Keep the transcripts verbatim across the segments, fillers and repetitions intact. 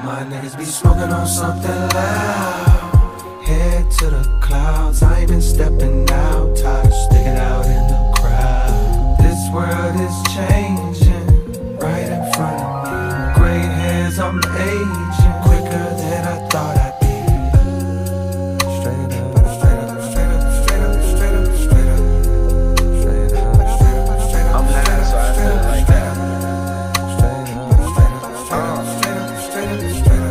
My niggas be smoking on something loud. Head to the clouds, I ain't been stepping out. Tired of sticking out in the crowd. This world is changing right in front of me. Gray hairs, I'm aging quicker than I thought I'd be. Straight up, straight up, straight up, straight up, straight up, straight up, straight up, straight up, straight up. I'm high, so I feel like that. Straight up, straight up, straight up, straight up, straight up, straight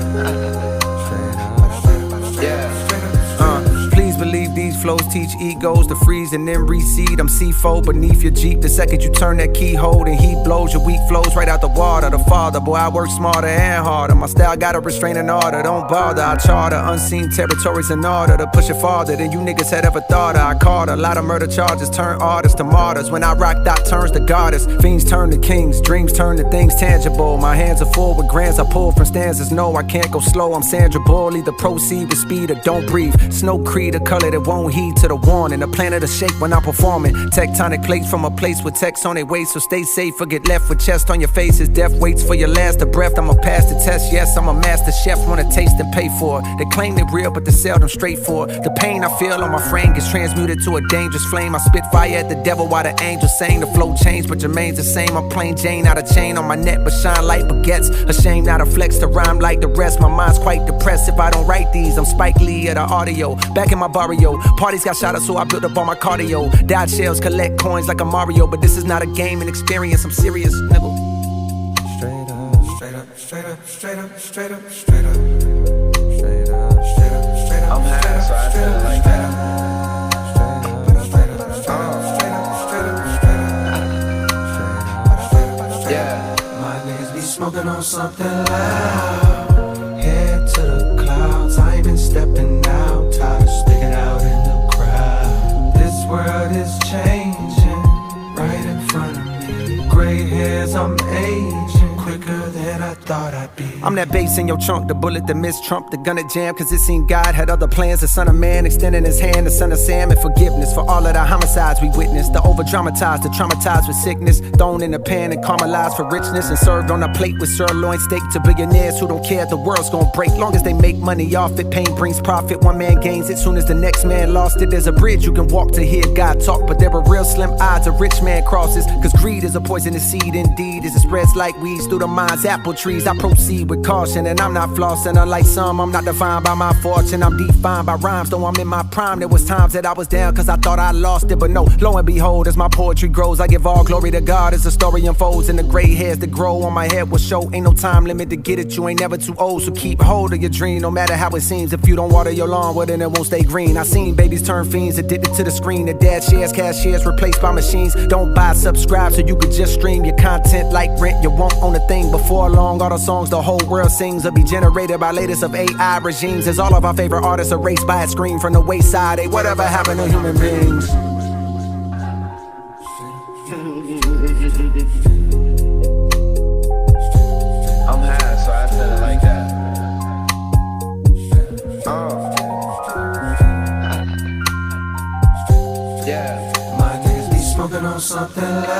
up, straight up, straight up, yeah. Uh, please believe these flows teach egos to freeze and then reseed. I'm C four beneath your Jeep. The second you turn that keyhole, and heat blows, your weak flows right out the water. The father, boy, I work smarter and harder. My style got a restraining order. Don't bother, I charter unseen territories in order to push it farther than you niggas had ever thought of. I caught a lot of murder charges, turn artists to martyrs. When I rock, that turns to goddess. Fiends turn to kings, dreams turn to things tangible. My hands are full with grants I pull from stanzas. No, I can't go slow, I'm Sandra Bull. Either proceed with speed or don't breathe. Snow Creed, a color that won't heed to the warning. The planet will shake when I'm performing. Tectonic plates from a place with text on their waist. So stay safe or get left with chest on your faces. Death waits for your last of breath. I'ma pass the test, yes, I'm a master chef. Wanna taste and pay for it. They claim they're real, but they seldom straight for it. The pain I feel on my frame gets transmuted to a dangerous flame. I spit fire at the devil while the angels sing. The flow changed, but remains the same. I'm plain Jane, out of chain on my neck, but shine like baguettes. Ashamed not to flex to rhyme like the rest. My mind's quite depressed if I don't write these. I'm Spike Lee at the audio, back in my barrio. Parties got shot up, so I built up all my cardio. Dodge shells, collect coins like a Mario, but this is not a game and experience. I'm serious, nigga. Straight up, straight up, straight up, straight up, straight up, straight up, straight up, straight up, straight up. I'm high, so I feel like that. Straight up, straight up, straight up, straight up, straight up, straight up, straight up, yeah. My niggas be smoking on something loud. Head to the clouds, I ain't been stepping out. Tired of sticking out in the crowd. This world is changing right in front of me. Gray hairs, I'm aging quicker than I thought I'd be. I'm that bass in your trunk, the bullet that missed Trump, the gun that jammed, cause it seemed God had other plans. The son of man extending his hand, the son of Sam, and forgiveness for all of the homicides we witnessed. The over-dramatized, the traumatized with sickness, thrown in a pan and caramelized for richness, and served on a plate with sirloin steak to billionaires who don't care if the world's gonna break. Long as they make money off it, pain brings profit, one man gains it. Soon as the next man lost it, there's a bridge you can walk to hear God talk, but there are real slim odds a rich man crosses, cause greed is a poisonous seed indeed. As it spreads like weeds through the mind's apple trees, I proceed with caution, and I'm not flossing. Unlike some, I'm not defined by my fortune, I'm defined by rhymes. Though I'm in my prime, there was times that I was down cause I thought I lost it, but no, lo and behold, as my poetry grows, I give all glory to God as the story unfolds, and the gray hairs that grow on my head will show. Ain't no time limit to get it, you ain't never too old, so keep hold of your dream, no matter how it seems. If you don't water your lawn, well then it won't stay green. I seen babies turn fiends, addicted to the screen. The dad shares, cashiers replaced by machines. Don't buy, subscribe so you could just stream your content like rent. You won't own a thing before long. All the songs the whole world sings will be generated by latest of A I regimes, as all of our favorite artists erased by a screen from the wayside. Hey, whatever happened to human beings? I'm high, so I feel like that. Oh. Yeah. My niggas be smoking on something like